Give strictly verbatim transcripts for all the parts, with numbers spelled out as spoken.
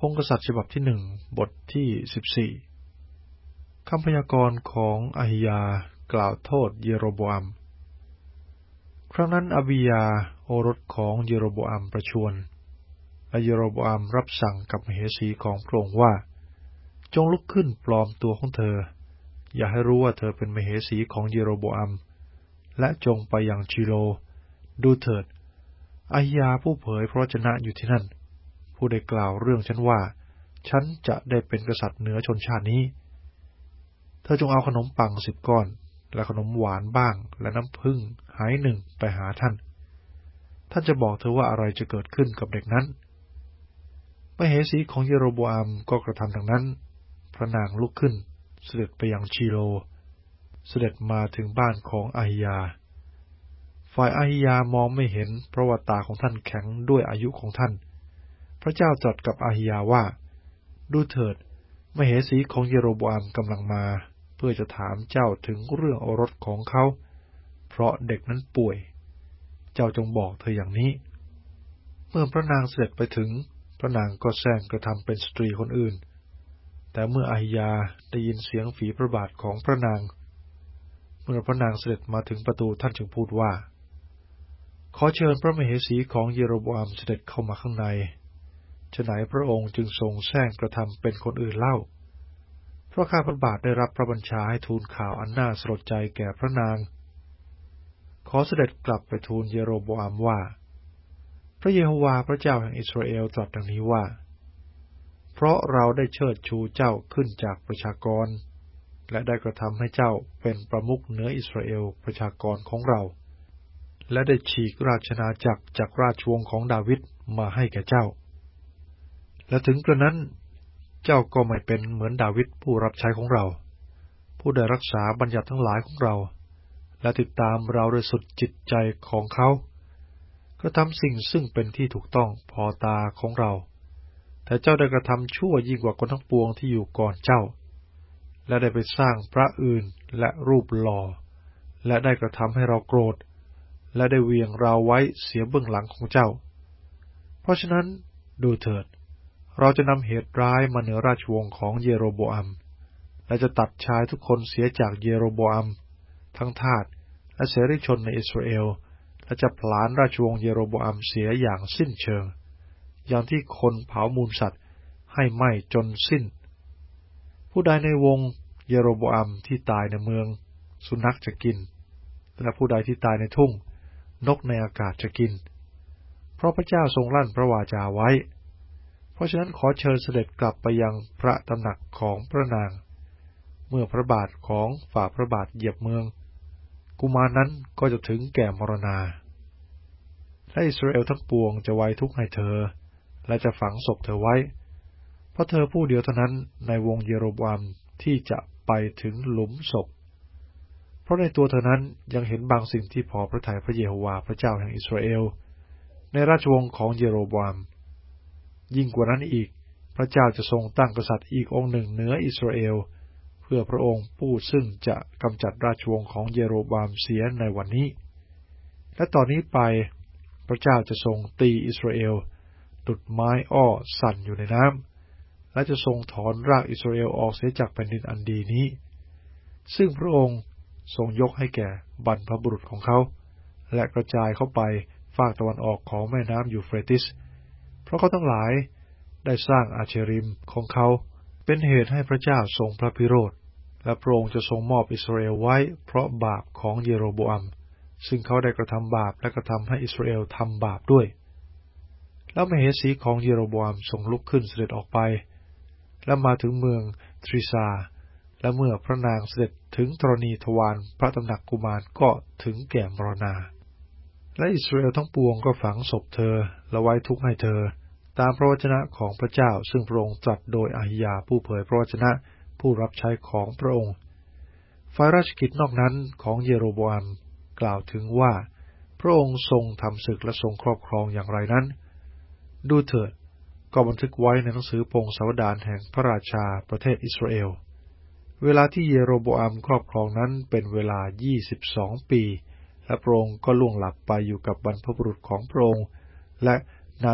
งศ์กษัตริย์ฉบับที่หนึ่งบทที่สิบสี่คำพยากรณ์ของอะฮิยากล่าวโทษเยโรโบอัมครั้งนั้นอาบิยาโอรสของเยโรโบอัมประชวรและเยโรโบอัมรับสั่งกับมเหสีของพระองค์ว่าจงลุกขึ้นปลอมตัวของเธออย่าให้รู้ว่าเธอเป็นมเหสีของเยโรโบอัมและจงไปยังชิโลดูเถิดอะฮิยาผู้เผยพระวจนะอยู่ที่นั่นผู้ได้กล่าวเรื่องฉันว่าฉันจะได้เป็นกษัตริย์เหนือชนชาตินี้เธอจงเอาขนมปังสิบก้อนและขนมหวานบ้างและน้ำผึ้งหายหนึ่งไปหาท่านท่านจะบอกเธอว่าอะไรจะเกิดขึ้นกับเด็กนั้นมเหสีของเยโรโบอัมก็กระทำดังนั้นพระนางลุกขึ้นเสด็จไปยังชิโลเสด็จมาถึงบ้านของอะฮิยาฝ่ายอะฮิยามองไม่เห็นเพราะว่าตาของท่านแข็งด้วยอายุของท่านพระเจ้าตรัสกับอะฮิยาว่าดูเถิดมเหสีของเยโรโบอัมกำลังมาเพื่อจะถามเจ้าถึงเรื่องโอรสของเขาเพราะเด็กนั้นป่วยเจ้าจงบอกเธออย่างนี้เมื่อพระนางเสด็จไปถึงพระนางก็แซงกระทำเป็นสตรีคนอื่นแต่เมื่ออะฮิยาได้ยินเสียงฝีพระบาทของพระนางเมื่อพระนางเสด็จมาถึงประตูท่านจึงพูดว่าขอเชิญพระมเหสีของเยโรโบอัมเสด็จเข้ามาข้างในฉะไหนพระองค์จึงทรงแซงกระทำเป็นคนอื่นเล่าเพราะข้าพระบาทได้รับพระบัญชาให้ทูลข่าวอันน่าสลดใจแก่พระนางขอเสด็จกลับไปทูลเยโรโบอัมว่าพระเยโฮวาห์พระเจ้าแห่งอิสราเอลตรัสดังนี้ว่าเพราะเราได้เชิดชูเจ้าขึ้นจากประชากรและได้กระทำให้เจ้าเป็นประมุขเหนืออิสราเอลประชากรของเราและได้ฉีกราชอาณาจักรจากราชวงศ์ของดาวิดมาให้แก่เจ้าและถึงกระนั้นเจ้าก็ไม่เป็นเหมือนดาวิดผู้รับใช้ของเราผู้ได้รักษาบัญญัติทั้งหลายของเราและติดตามเราโดยสุดจิตใจของเขากระทำสิ่งซึ่งเป็นที่ถูกต้องพอตาของเราแต่เจ้าได้กระทำชั่วยิ่งกว่าคนทั้งปวงที่อยู่ก่อนเจ้าและได้ไปสร้างพระอื่นและรูปหล่อและได้กระทำให้เราโกรธและได้เวียงเราไว้เสียเบื้องหลังของเจ้าเพราะฉะนั้นดูเถิดเราจะนำเหตุร้ายมาเหนือราชวงศ์ของเยโรโบอัมและจะตัดชายทุกคนเสียจากเยโรโบอัมทั้งทาสและเสรีชนในอิสราเอลและจะผลาญราชวงศ์เยโรโบอัมเสียอย่างสิ้นเชิงอย่างที่คนเผามูลสัตว์ให้ไหม้จนสิ้นผู้ใดในวงเยโรโบอัมที่ตายในเมืองสุนัขจะกินและผู้ใดที่ตายในทุ่งนกในอากาศจะกินเพราะพระเจ้าทรงลั่นพระวาจาไว้เพราะฉะนั้นขอเชิญเสด็จกลับไปยังพระตำหนักของพระนางเมื่อพระบาทของฝ่าพระบาทเหยียบเมืองกุมารนั้นก็จะถึงแก่มรณาและอิสราเอลทั้งปวงจะไว้ทุกข์ให้เธอและจะฝังศพเธอไว้เพราะเธอผู้เดียวเท่านั้นในวงเยโรโบอัมที่จะไปถึงหลุมศพเพราะในตัวเธอนั้นยังเห็นบางสิ่งที่พอพระทัยพระเยโฮวาห์พระเจ้าแห่งอิสราเอลในราชวงศ์ของเยโรโบอัมยิ่งกว่านั้นอีกพระเจ้าจะทรงตั้งกษัตริย์อีกองค์หนึ่งเหนืออิสราเอลเพื่อพระองค์ผู้ซึ่งจะกำจัดราชวงศ์ของเยโรโบอัมเสียในวันนี้และตอนนี้ไปพระเจ้าจะทรงตีอิสราเอลดุจไม้อ้อสั่นอยู่ในน้ำและจะทรงถอนรากอิสราเอลออกเสียจากแผ่นดินอันดีนี้ซึ่งพระองค์ทรงยกให้แก่บรรพบุรุษของเขาและกระจายเข้าไปฝากตะวันออกของแม่น้ำยูเฟรติสเพราะเขาทั้งหลายได้สร้างอาเชริมของเขาเป็นเหตุให้พระเจ้าทรงพระพิโรธและพระองค์จะทรงมอบอิสราเอลไว้เพราะบาปของเยโรโบอัมซึ่งเขาได้กระทำบาปและกระทำให้อิสราเอลทำบาปด้วยแล้วมเหสีของเยโรโบอัมทรงลุกขึ้นเสด็จออกไปและมาถึงเมืองทริซาและเมื่อพระนางเสด็จถึงธรณีทวารพระตำหนักกุมารก็ถึงแก่มรณาและอิสราเอลทั้งปวงก็ฝังศพเธอและไว้ทุกข์ให้เธอตามพระวจนะของพระเจ้าซึ่งพระองค์ตรัสโดยอะฮิยาผู้เผยพระวจนะผู้รับใช้ของพระองค์ฝ่ายราชกิจนอกนั้นของเยโรโบอัมกล่าวถึงว่าพระองค์ทรงทำศึกและทรงครอบครองอย่างไรนั้นดูเถิดก็บันทึกไว้ในหนังสือพงศาวดารแห่งพระราชาประเทศอิสราเอลเวลาที่เยโรโบอัมครอบครองนั้นเป็นเวลายี่สิบสองปีและพระองค์ก็ล่วงหลับไปอยู่กับบรรพบุรุษของพระองค์และนาดับ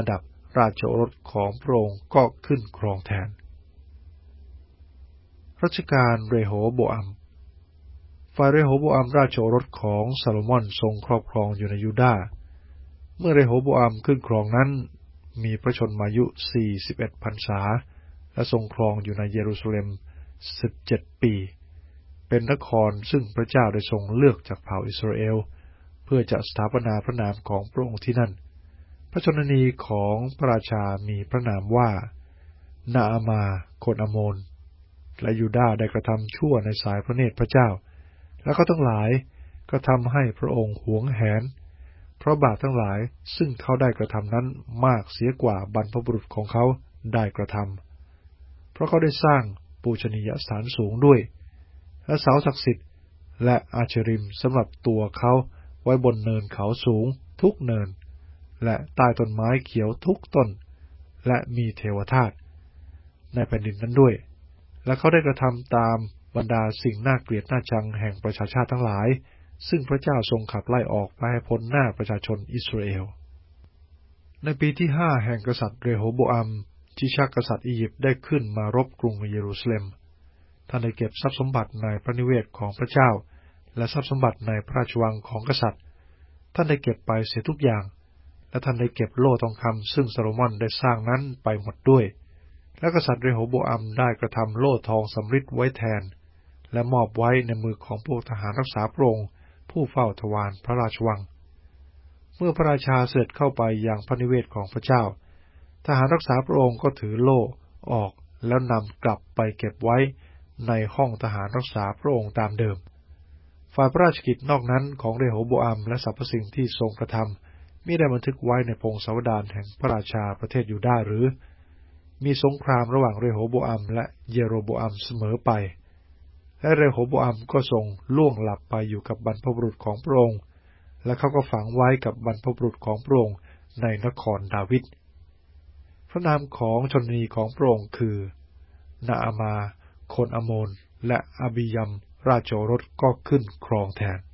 ราชโอรสของพระองค์ก็ขึ้นครองแทนรัชกาลเรโหโบอัมฝ่ายเรโหโบอัมราชโอรสของซาโลมอนทรงครอบครองอยู่ในยูดาห์เมื่อเรโหโบอัมขึ้นครองนั้นมีพระชนมายุสี่สิบเอ็ดพรรษาและทรงครองอยู่ในเยรูซาเล็มสิบเจ็ดปีเป็นนครซึ่งพระเจ้าได้ทรงเลือกจากเผ่าอิสราเอลเพื่อจะสถาปนาพระนามของพระองค์ที่นั่นพระชนนีของพระราชามีพระนามว่านาอามาคนอโมนและยูดาห์ได้กระทำชั่วในสายพระเนตรพระเจ้าและก็ทั้งหลายก็ทำให้พระองค์หวงแหนเพราะบาปทั้งหลายซึ่งเขาได้กระทำนั้นมากเสียกว่าบรรพบุรุษของเขาได้กระทำเพราะเขาได้สร้างปูชนียสถานสูงด้วยและเสาศักดิ์สิทธิ์และอาเชริมสำหรับตัวเขาไว้บนเนินเขาสูงทุกเนินและใต้ต้นไม้เขียวทุกต้นและมีเทวธาตุในแผ่นดินนั้นด้วยและเขาได้กระทำตามบรรดาสิ่งน่าเกลียดน่าชังแห่งประชาชาติทั้งหลายซึ่งพระเจ้าทรงขับไล่ออกไปให้พ้นหน้าประชาชนอิสราเอลในปีที่ห้าแห่งกษัตริย์เรโหโบอัมชิชักกษัตริย์อียิปต์ได้ขึ้นมารบกรุงเยรูซาเล็มท่านได้เก็บทรัพย์สมบัติในพระนิเวศของพระเจ้าและทรัพย์สมบัติในพระราชวังของกษัตริย์ท่านได้เก็บไปเสียทุกอย่างและท่านได้เก็บโล่ทองคำซึ่งซาโลมอนได้สร้างนั้นไปหมดด้วยและกษัตริย์เรโหโบอัมได้กระทำโล่ทองสำริดไว้แทนและมอบไว้ในมือของพวกทหารรักษาพระองค์ผู้เฝ้าทวารพระราชวังเมื่อพระราชาเสด็จเข้าไปยังพระนิเวศของพระเจ้าทหารรักษาพระองค์ก็ถือโล่ออกแล้วนำกลับไปเก็บไว้ในห้องทหารรักษาพระองค์ตามเดิมฝ่ายพระราชกิจนอกนั้นของเรโหโบอัมและสรรพสิ่งที่ทรงกระทำมิได้บันทึกไว้ในพงศาวดารแห่งพระราชาประเทศยูดาห์หรือมีสงครามระหว่างเรโหโบอัมและเยโรโบอัมเสมอไปและเรโหโบอัมก็ทรงล่วงหลับไปอยู่กับบรรพบุรุษของพระองค์และเขาก็ฝังไว้กับบรรพบุรุษของพระองค์ในนครดาวิดพระนามของชนนีของพระองค์คือนาอามาคนอโมนและอบิยัมราชโอรสก็ขึ้นครองแทน